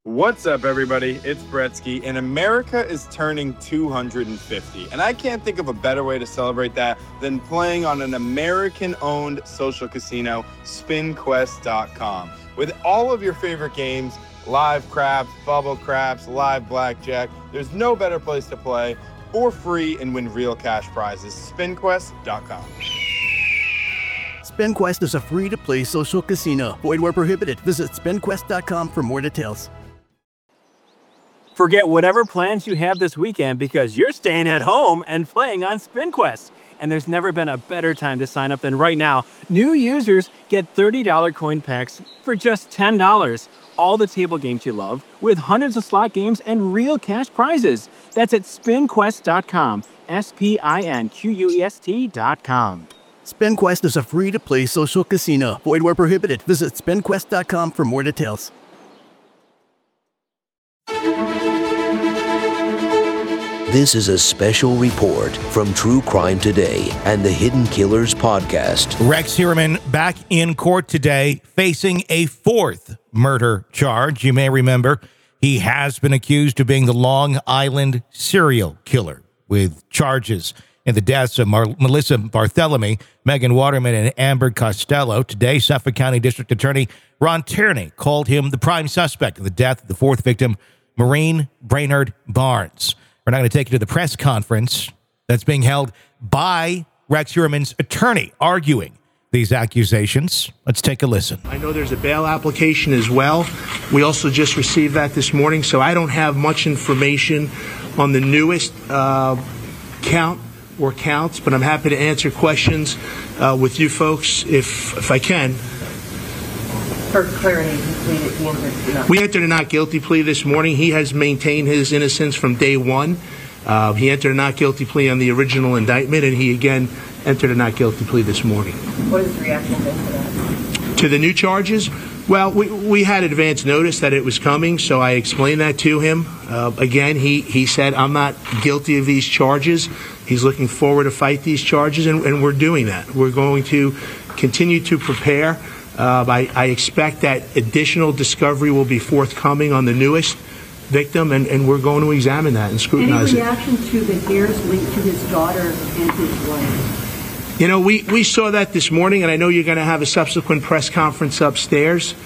What's up, everybody? It's Bretsky, and America is turning 250. And I can't think of a better way to celebrate that than playing on an American-owned social casino, SpinQuest.com. With all of your favorite games, live craps, bubble craps, live blackjack, there's no better place to play for free and win real cash prizes. SpinQuest.com. SpinQuest is a free-to-play social casino. Void where prohibited. Visit SpinQuest.com for more details. Forget whatever plans you have this weekend because you're staying at home and playing on SpinQuest. And there's never been a better time to sign up than right now. New users get $30 coin packs for just $10. All the table games you love with hundreds of slot games and real cash prizes. That's at SpinQuest.com. SpinQuest.com. SpinQuest is a free-to-play social casino. Void where prohibited. Visit SpinQuest.com for more details. This is a special report from True Crime Today and the Hidden Killers podcast. Rex Heuermann back in court today facing a fourth murder charge. You may remember he has been accused of being the Long Island serial killer with charges in the deaths of Melissa Barthelemy, Megan Waterman, and Amber Costello. Today, Suffolk County District Attorney Ron Tierney called him the prime suspect in the death of the fourth victim, Maureen Brainerd Barnes. We're now going to take you to the press conference that's being held by Rex Heuermann's attorney arguing these accusations. Let's take a listen. I know there's a bail application as well. We also just received that this morning, so I don't have much information on the newest count or counts, but I'm happy to answer questions with you folks if I can. For clarity, we entered a not guilty plea this morning. He has maintained his innocence from day one. He entered a not guilty plea on the original indictment, and he again entered a not guilty plea this morning. What is the reaction been to that? To the new charges? Well, we had advance notice that it was coming, so I explained that to him. Again, he said, I'm not guilty of these charges. He's looking forward to fight these charges, and we're doing that. We're going to continue to prepare. I expect that additional discovery will be forthcoming on the newest victim, and we're going to examine that and scrutinize it. Any reaction to the hairs linked to his daughter and his wife? You know, we saw that this morning, and I know you're going to have a subsequent press conference upstairs.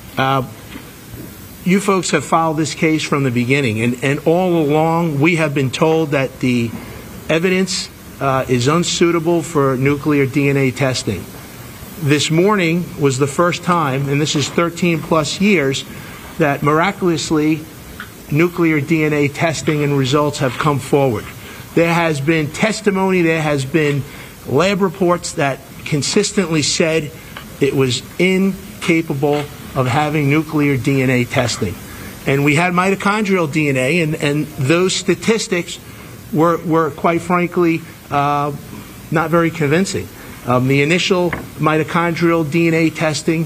You folks have followed this case from the beginning, and all along we have been told that the evidence is unsuitable for nuclear DNA testing. This morning was the first time, and this is 13 plus years, that miraculously nuclear DNA testing and results have come forward. There has been testimony, there has been lab reports that consistently said it was incapable of having nuclear DNA testing. And we had mitochondrial DNA, and those statistics were quite frankly not very convincing. The initial mitochondrial DNA testing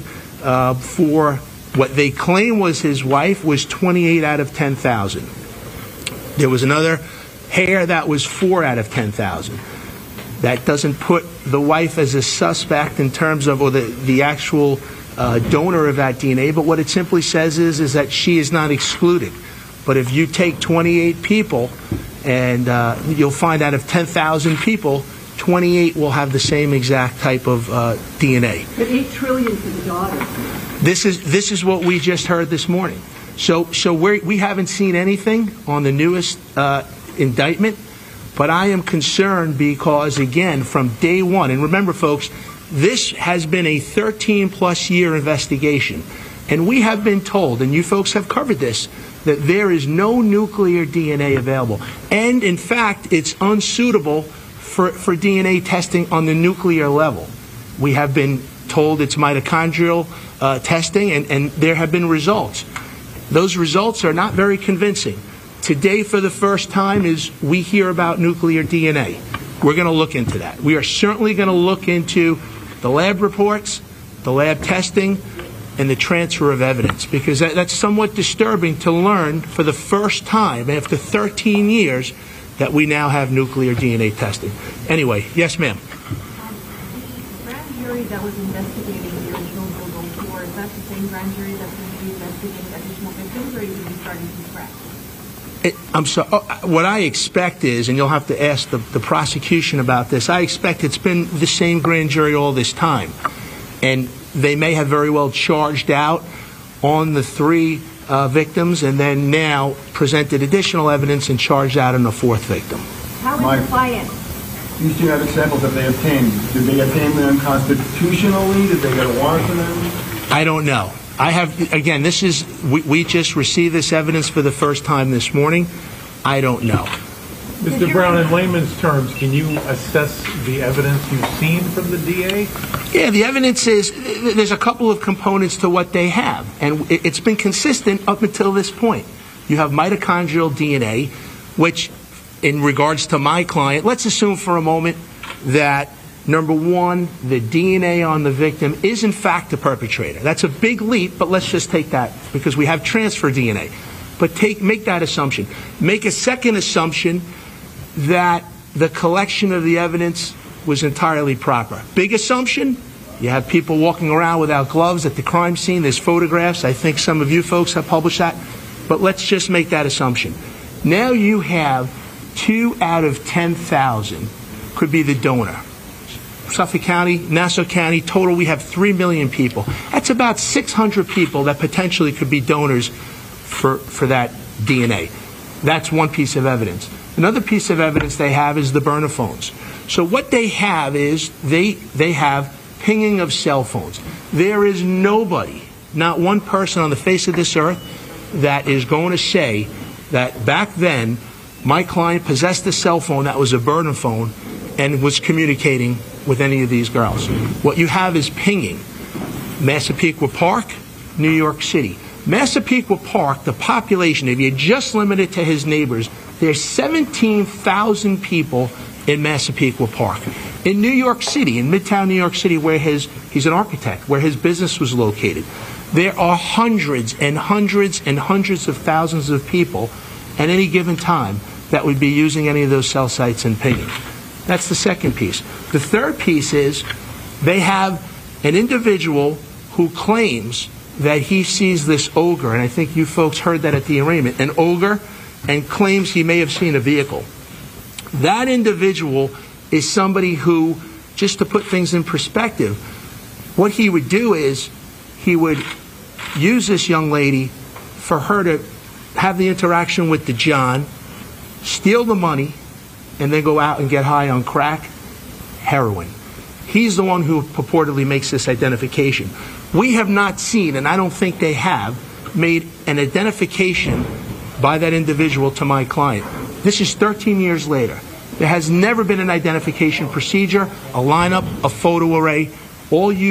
for what they claim was his wife was 28 out of 10,000. There was another hair that was 4 out of 10,000. That doesn't put the wife as a suspect in terms of, or the actual donor of that DNA, but what it simply says is that she is not excluded. But if you take 28 people, and you'll find out of 10,000 people, 28 will have the same exact type of DNA. But $8 trillion for the daughter. This is what we just heard this morning. So we haven't seen anything on the newest indictment, but I am concerned because, again, from day one, and remember, folks, this has been a 13-plus year investigation, and we have been told, and you folks have covered this, that there is no nuclear DNA available. And, in fact, it's unsuitable for DNA testing on the nuclear level. We have been told it's mitochondrial testing, and there have been results. Those results are not very convincing. Today, for the first time, is we hear about nuclear DNA. We're going to look into that. We are certainly going to look into the lab reports, the lab testing, and the transfer of evidence, because that's somewhat disturbing to learn for the first time after 13 years that we now have nuclear DNA testing. Anyway, yes, ma'am. The grand jury that was investigating the original Google tour, is that the same grand jury that's going to be investigating additional victims? victims, or are you going to be starting from scratch? What I expect is, and you'll have to ask the prosecution about this, I expect it's been the same grand jury all this time. And they may have very well charged out on the 3 victims and then now presented additional evidence and charged out on the 4th victim. How is the client? These 2 evidence samples that they obtained, did they obtain them constitutionally? Did they get a warrant for them? I don't know. Again, this is, we just received this evidence for the first time this morning. I don't know. Mr. Brown, in layman's terms, can you assess the evidence you've seen from the DA? Yeah, the evidence is, there's a couple of components to what they have, and it's been consistent up until this point. You have mitochondrial DNA, which, in regards to my client, let's assume for a moment that, number one, the DNA on the victim is in fact the perpetrator. That's a big leap, but let's just take that because we have transfer DNA. But make that assumption. Make a second assumption that the collection of the evidence was entirely proper. Big assumption, you have people walking around without gloves at the crime scene. There's photographs. I think some of you folks have published that. But let's just make that assumption. Now you have 2 out of 10,000 could be the donor. Suffolk County, Nassau County, total we have 3 million people. That's about 600 people that potentially could be donors for that DNA. That's one piece of evidence. Another piece of evidence they have is the burner phones. So what they have is they have pinging of cell phones. There is nobody, not one person on the face of this earth that is going to say that back then my client possessed a cell phone that was a burner phone and was communicating with any of these girls. What you have is pinging. Massapequa Park, New York City. Massapequa Park, the population, if you just limit it to his neighbors, there's 17,000 people in Massapequa Park. In New York City, in Midtown New York City, where he's an architect, where his business was located, there are hundreds and hundreds and hundreds of thousands of people at any given time that would be using any of those cell sites and pinging. That's the second piece. The third piece is they have an individual who claims that he sees this ogre, and I think you folks heard that at the arraignment, an ogre, and claims he may have seen a vehicle. That individual is somebody who, just to put things in perspective, what he would do is he would use this young lady for her to have the interaction with the John, steal the money, and then go out and get high on crack, heroin. He's the one who purportedly makes this identification. We have not seen, and I don't think they have, made an identification by that individual to my client. This is 13 years later. There has never been an identification procedure, a lineup, a photo array. All you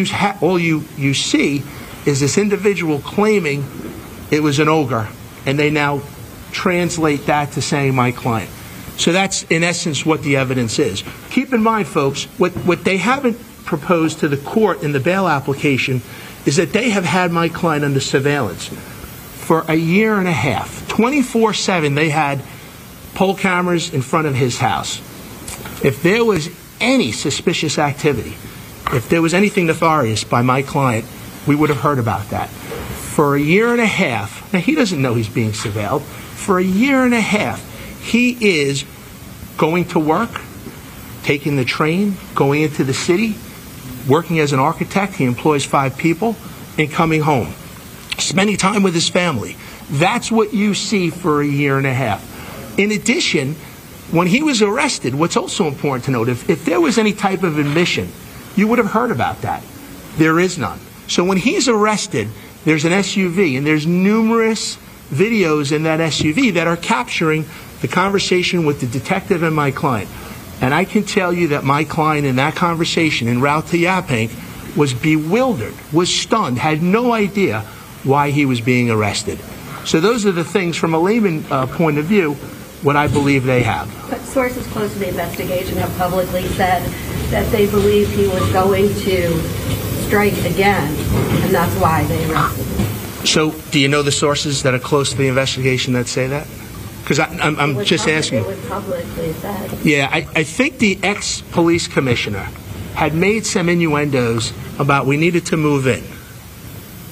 see is this individual claiming it was an ogre, and they now translate that to saying my client. So that's, in essence, what the evidence is. Keep in mind, folks, what they haven't proposed to the court in the bail application is that they have had my client under surveillance for a year and a half. 24/7, they had poll cameras in front of his house. If there was any suspicious activity, if there was anything nefarious by my client, we would have heard about that. For a year and a half, now he doesn't know he's being surveilled, for a year and a half, he is going to work, taking the train, going into the city, working as an architect. He employs 5 people, and coming home, spending time with his family. That's what you see for a year and a half. In addition, when he was arrested, what's also important to note, if there was any type of admission, you would have heard about that. There is none. So when he's arrested, there's an SUV, and there's numerous videos in that SUV that are capturing the conversation with the detective and my client. And I can tell you that my client in that conversation en route to Yaphank was bewildered, was stunned, had no idea why he was being arrested. So those are the things from a layman point of view, what I believe they have. But sources close to the investigation have publicly said that they believe he was going to strike again, and that's why they arrested him. So do you know the sources that are close to the investigation that say that? Because I'm just asking. It was publicly said. Yeah, I think the ex-police commissioner had made some innuendos about we needed to move in.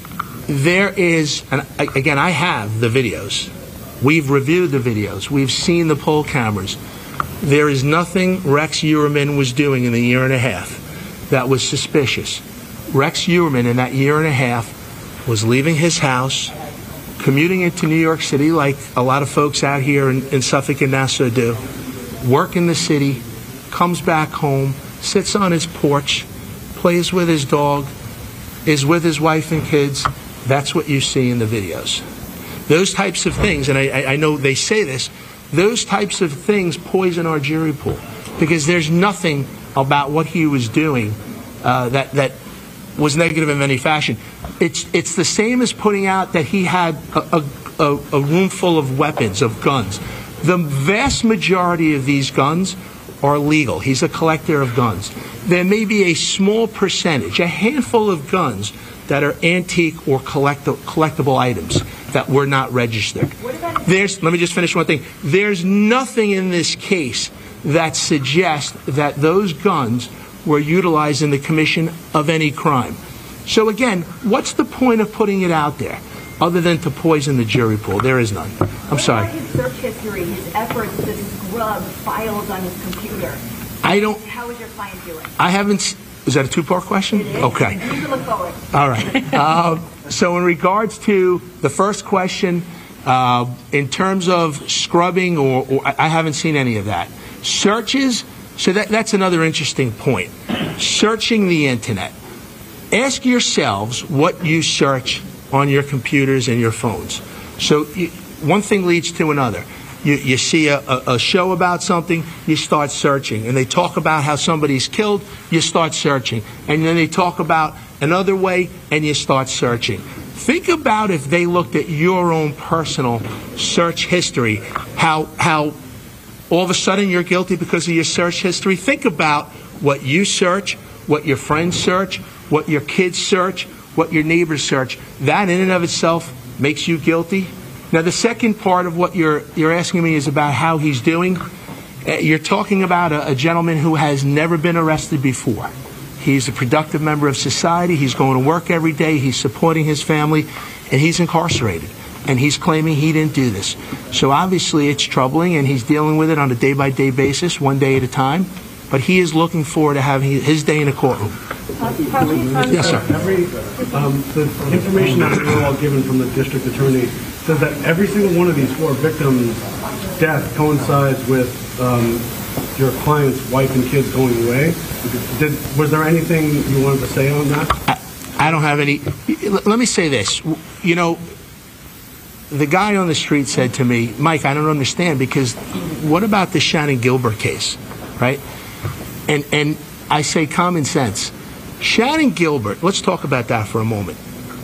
there is, and again, I have the videos. We've reviewed the videos. We've seen the poll cameras. There is nothing Rex Uerman was doing in the year and a half that was suspicious. Rex Uerman in that year and a half was leaving his house, commuting into New York City like a lot of folks out here in Suffolk and Nassau do, work in the city, comes back home, sits on his porch, plays with his dog, is with his wife and kids. That's what you see in the videos. Those types of things, and I know they say this, those types of things poison our jury pool because there's nothing about what he was doing that was negative in any fashion. It's the same as putting out that he had a room full of weapons, of guns. The vast majority of these guns are legal. He's a collector of guns. There may be a small percentage, a handful of guns that are antique or collectible items that were not registered. Let me just finish one thing. There's nothing in this case that suggests that those guns were utilized in the commission of any crime. So again, what's the point of putting it out there other than to poison the jury pool? There is none. I'm sorry. What about his search history, his efforts to scrub files on his computer? How is your client doing? I haven't. Is that a two-part question? It is. Okay. You can look forward. All right. So in regards to the first question, in terms of scrubbing, or I haven't seen any of that. Searches, so that's another interesting point. Searching the internet. Ask yourselves what you search on your computers and your phones. So one thing leads to another. You see a show about something, you start searching. And they talk about how somebody's killed, you start searching. And then they talk about another way, and you start searching. Think about if they looked at your own personal search history, how all of a sudden you're guilty because of your search history. Think about what you search, what your friends search, what your kids search, what your neighbors search. That in and of itself makes you guilty. Now, the second part of what you're asking me is about how he's doing. You're talking about a gentleman who has never been arrested before. He's a productive member of society. He's going to work every day. He's supporting his family, and he's incarcerated. And he's claiming he didn't do this. So obviously it's troubling, and he's dealing with it on a day-by-day basis, one day at a time. But he is looking forward to having his day in a courtroom. Yes, sir. The information that we were all given from the district attorney says that every single one of these four victims' death coincides with your client's wife and kids going away. Was there anything you wanted to say on that? I don't have any. Let me say this. You know, the guy on the street said to me, Mike, I don't understand, because what about the Shannon Gilbert case, right? And I say common sense. Shannon Gilbert, let's talk about that for a moment.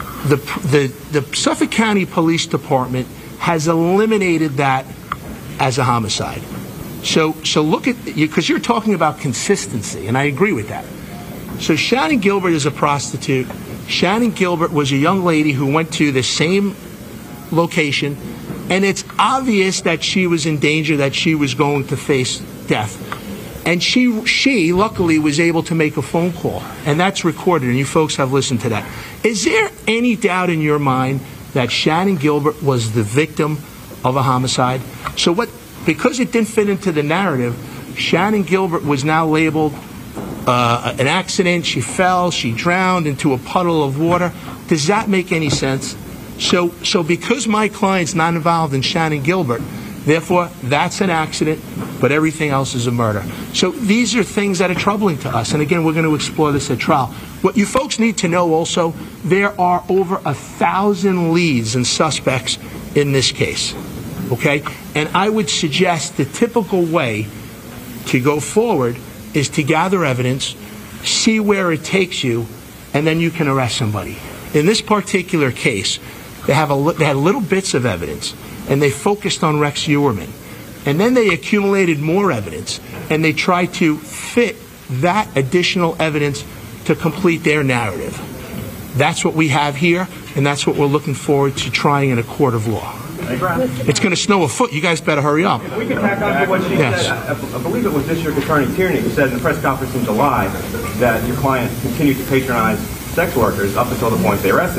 The Suffolk County Police Department has eliminated that as a homicide. So look at, because you're talking about consistency, and I agree with that. So Shannon Gilbert is a prostitute. Shannon Gilbert was a young lady who went to the same location, and it's obvious that she was in danger, that she was going to face death. And she luckily was able to make a phone call, and that's recorded, and you folks have listened to that. Is there any doubt in your mind that Shannon Gilbert was the victim of a homicide? So because it didn't fit into the narrative, Shannon Gilbert was now labeled an accident. She fell, she drowned into a puddle of water. Does that make any sense? So because my client's not involved in Shannon Gilbert, therefore, that's an accident, but everything else is a murder. So these are things that are troubling to us. And again, we're going to explore this at trial. What you folks need to know also, there are over 1,000 leads and suspects in this case. Okay? And I would suggest the typical way to go forward is to gather evidence, see where it takes you, and then you can arrest somebody. In this particular case, they had little bits of evidence, and they focused on Rex Uerman. And then they accumulated more evidence, and they tried to fit that additional evidence to complete their narrative. That's what we have here, and that's what we're looking forward to trying in a court of law. It's going to snow a foot. You guys better hurry up. If we can tack on to what she said, I believe it was District Attorney Tierney who said in the press conference in July that your client continued to patronize sex workers up until the point they arrested him.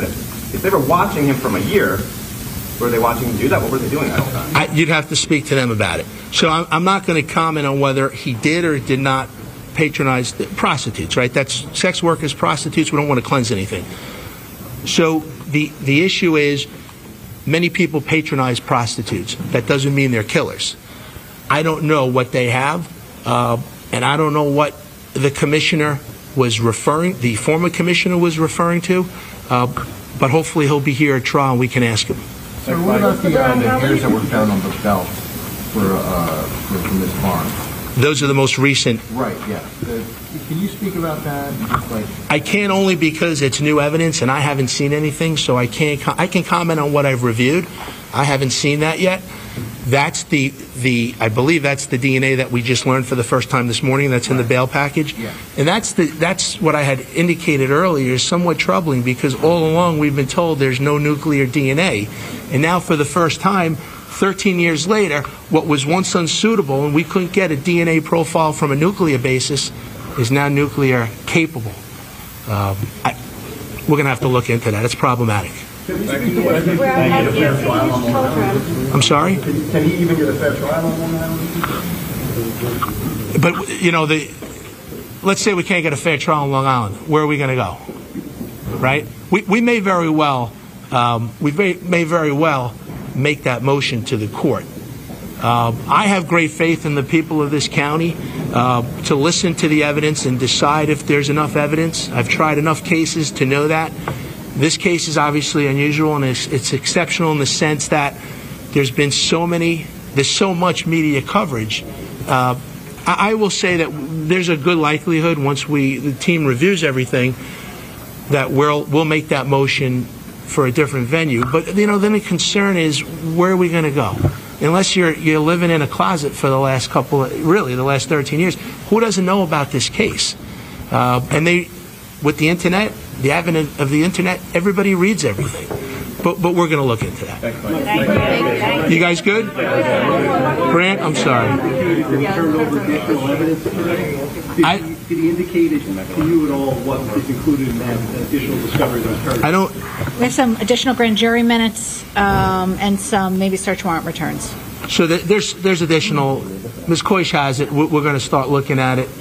If they were watching him from a year, were they watching him do that? What were they doing at the time? You'd have to speak to them about it. So I'm not going to comment on whether he did or did not patronize the prostitutes, right? That's sex workers, prostitutes. We don't want to cleanse anything. So the issue is many people patronize prostitutes. That doesn't mean they're killers. I don't know what they have, and I don't know what the commissioner was the former commissioner was referring to, but hopefully he'll be here at trial and we can ask him. So what about the hairs that were found on the belt for Ms. Barnes? Those are the most recent. Right, yeah. Can you speak about that? I can't, only because it's new evidence and I haven't seen anything, so I can't. I can comment on what I've reviewed. I haven't seen that yet. That's I believe that's the DNA that we just learned for the first time this morning. That's in the bail package, yeah. And that's what I had indicated earlier is somewhat troubling because all along we've been told there's no nuclear DNA, and now for the first time, 13 years later, what was once unsuitable and we couldn't get a DNA profile from a nuclear basis is now nuclear capable. We're going to have to look into that. It's problematic. I'm sorry? Can he even get a fair trial on that? But, let's say we can't get a fair trial on Long Island. Where are we going to go? Right? We may very well, make that motion to the court. I have great faith in the people of this county to listen to the evidence and decide if there's enough evidence. I've tried enough cases to know that. This case is obviously unusual, and it's exceptional in the sense that there's so much media coverage. I will say that there's a good likelihood once the team reviews everything that we'll make that motion for a different venue. But then the concern is, where are we going to go? Unless you're living in a closet for the last the last 13 years, who doesn't know about this case? And with the internet, the advent of the internet, everybody reads everything. But we're going to look into that. You guys good? Grant, I'm sorry. Did he indicate to you at all what is included in that additional discovery that occurred? I don't. We have some additional grand jury minutes and some maybe search warrant returns. So there's additional. Ms. Koish has it. We're going to start looking at it.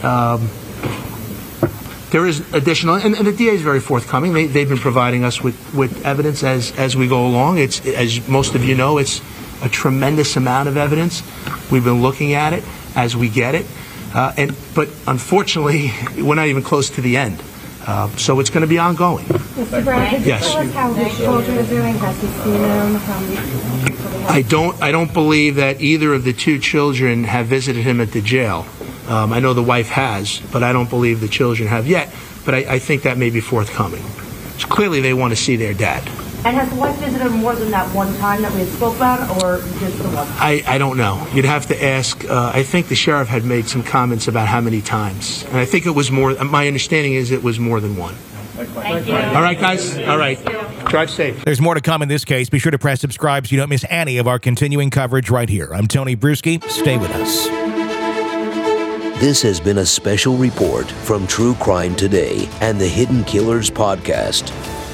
There is additional, and the DA is very forthcoming. They've been providing us with evidence as we go along. It's, as most of you know, it's a tremendous amount of evidence. We've been looking at it as we get it, but unfortunately, we're not even close to the end. So it's going to be ongoing. Mr. Brown, could you tell us how his children are doing? Has he seen them? I don't believe that either of the two children have visited him at the jail. I know the wife has, but I don't believe the children have yet. But I think that may be forthcoming. So clearly they want to see their dad. And has the wife visited more than that one time that we had spoke about, or just the one? I don't know. You'd have to ask. I think the sheriff had made some comments about how many times. And I think it was more. My understanding is it was more than one. Thank you. All right, guys. All right. Drive safe. There's more to come in this case. Be sure to press subscribe so you don't miss any of our continuing coverage right here. I'm Tony Bruschi. Stay with us. This has been a special report from True Crime Today and the Hidden Killers podcast.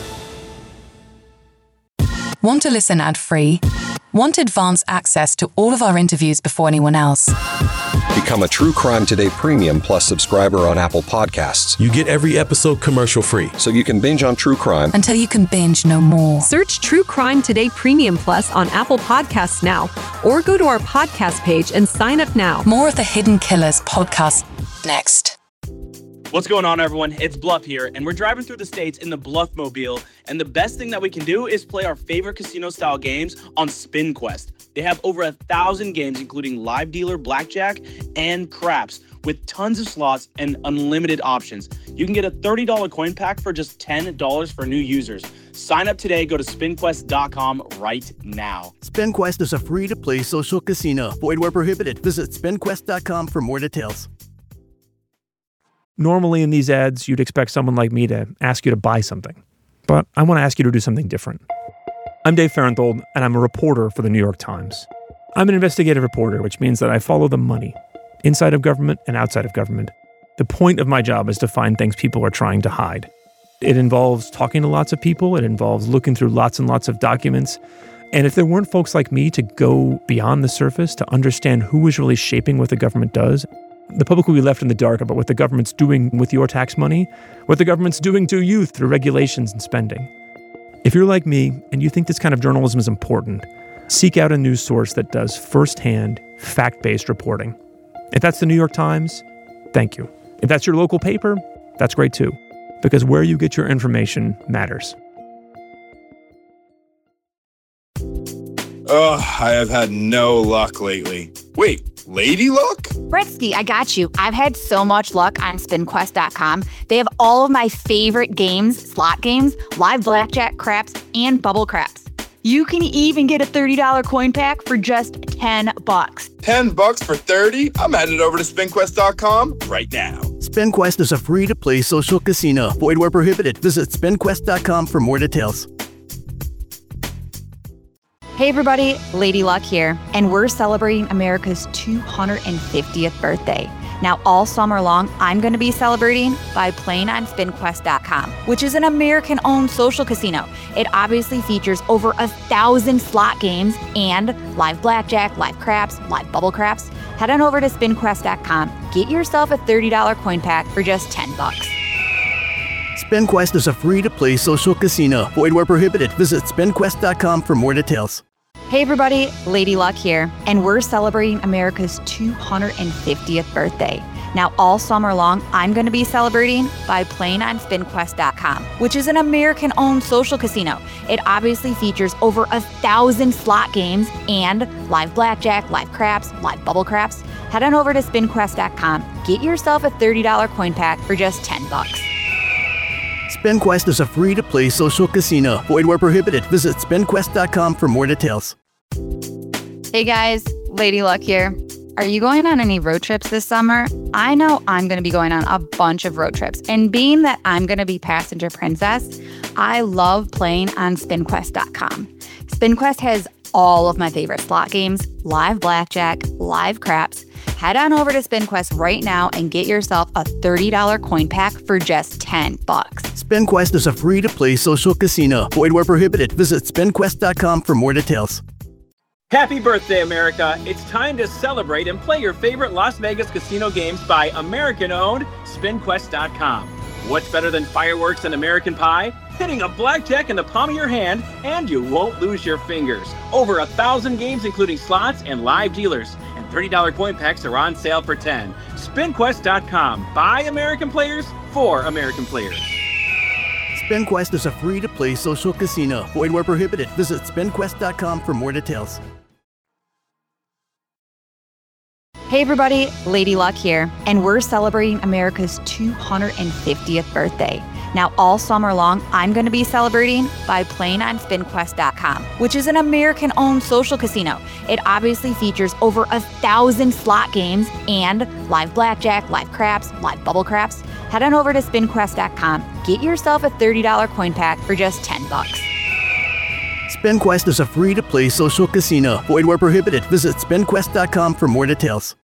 Want to listen ad-free? Want advance access to all of our interviews before anyone else? Become a True Crime Today Premium Plus subscriber on Apple Podcasts. You get every episode commercial-free. So you can binge on True Crime until you can binge no more. Search True Crime Today Premium Plus on Apple Podcasts now, or go to our podcast page and sign up now. More of the Hidden Killers podcast next. What's going on, everyone? It's Bluff here, and we're driving through the states in the Bluffmobile, and the best thing that we can do is play our favorite casino-style games on SpinQuest. They have over 1,000 games, including live dealer blackjack and craps, with tons of slots and unlimited options. You can get a $30 coin pack for just $10 for new users. Sign up today. Go to SpinQuest.com right now. SpinQuest is a free-to-play social casino. Void where prohibited. Visit SpinQuest.com for more details. Normally in these ads, you'd expect someone like me to ask you to buy something. But I want to ask you to do something different. I'm Dave Farenthold, and I'm a reporter for the New York Times. I'm an investigative reporter, which means that I follow the money, inside of government and outside of government. The point of my job is to find things people are trying to hide. It involves talking to lots of people. It involves looking through lots and lots of documents. And if there weren't folks like me to go beyond the surface to understand who is really shaping what the government does, the public will be left in the dark about what the government's doing with your tax money, what the government's doing to you through regulations and spending. If you're like me and you think this kind of journalism is important, seek out a news source that does firsthand, fact-based reporting. If that's the New York Times, thank you. If that's your local paper, that's great too, because where you get your information matters. Ugh, I have had no luck lately. Wait, lady luck? Bretsky, I got you. I've had so much luck on SpinQuest.com. They have all of my favorite games, slot games, live blackjack, craps, and bubble craps. You can even get a $30 coin pack for just $10. $10 for 30? I'm headed over to SpinQuest.com right now. SpinQuest is a free-to-play social casino. Void where prohibited. Visit SpinQuest.com for more details. Hey everybody, Lady Luck here, and we're celebrating America's 250th birthday. Now, all summer long, I'm going to be celebrating by playing on SpinQuest.com, which is an American-owned social casino. It obviously features over 1,000 slot games and live blackjack, live craps, live bubble craps. Head on over to SpinQuest.com. Get yourself a $30 coin pack for just $10. SpinQuest is a free-to-play social casino. Void where prohibited. Visit SpinQuest.com for more details. Hey everybody, Lady Luck here, and we're celebrating America's 250th birthday. Now, all summer long, I'm going to be celebrating by playing on SpinQuest.com, which is an American-owned social casino. It obviously features over 1,000 slot games and live blackjack, live craps, live bubble craps. Head on over to SpinQuest.com. Get yourself a $30 coin pack for just $10. SpinQuest is a free-to-play social casino. Void where prohibited. Visit SpinQuest.com for more details. Hey guys, Lady Luck here. Are you going on any road trips this summer? I know I'm going to be going on a bunch of road trips, and being that I'm going to be passenger princess, I love playing on SpinQuest.com. SpinQuest has all of my favorite slot games, live blackjack, live craps. Head on over to SpinQuest right now and get yourself a $30 coin pack for just $10. SpinQuest is a free-to-play social casino. Void where prohibited. Visit SpinQuest.com for more details. Happy birthday, America. It's time to celebrate and play your favorite Las Vegas casino games by American-owned SpinQuest.com. What's better than fireworks and American pie? Hitting a blackjack in the palm of your hand, and you won't lose your fingers. Over 1,000 games, including slots and live dealers. And $30 coin packs are on sale for $10. SpinQuest.com. By American players, for American players. SpinQuest is a free-to-play social casino. Void where prohibited. Visit SpinQuest.com for more details. Hey everybody, Lady Luck here, and we're celebrating America's 250th birthday. Now, all summer long, I'm going to be celebrating by playing on SpinQuest.com, which is an American-owned social casino. It obviously features over 1,000 slot games and live blackjack, live craps, live bubble craps. Head on over to SpinQuest.com. Get yourself a $30 coin pack for just $10. SpinQuest is a free-to-play social casino. Void where prohibited. Visit SpinQuest.com for more details.